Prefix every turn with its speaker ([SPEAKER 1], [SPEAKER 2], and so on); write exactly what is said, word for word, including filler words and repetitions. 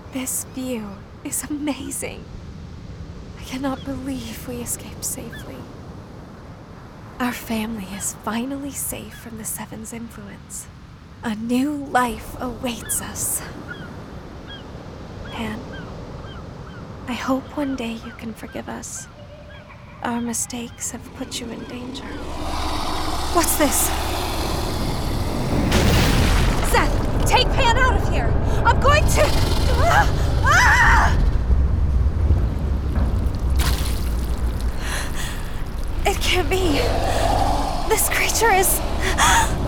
[SPEAKER 1] This view is amazing. I cannot believe we escaped safely. Our family is finally safe from the Seven's influence. A new life awaits us. Anne, I hope one day you can forgive us. Our mistakes have put you in danger. What's this? Seth, take Pan out of here! I'm going to... Ah! Ah! It can't be. This creature is...